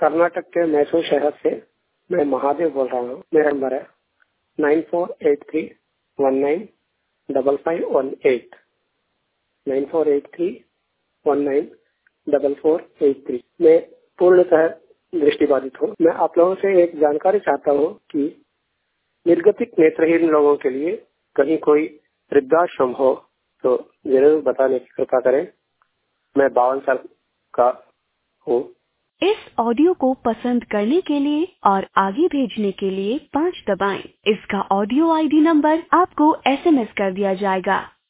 कर्नाटक के मैसूर शहर से मैं महादेव बोल रहा हूँ। मेरा नंबर है 9483195518 9483194483। मैं पूर्णतः दृष्टिबाधित हूँ। मैं आप लोगों से एक जानकारी चाहता हूँ कि निर्गतिक नेत्रहीन लोगों के लिए कहीं कोई वृद्धाश्रम हो तो जरूर बताने की कृपा करें। मैं 52 साल का हूँ। इस ऑडियो को पसंद करने के लिए और आगे भेजने के लिए 5 दबाएं। इसका ऑडियो आईडी नंबर आपको SMS कर दिया जाएगा।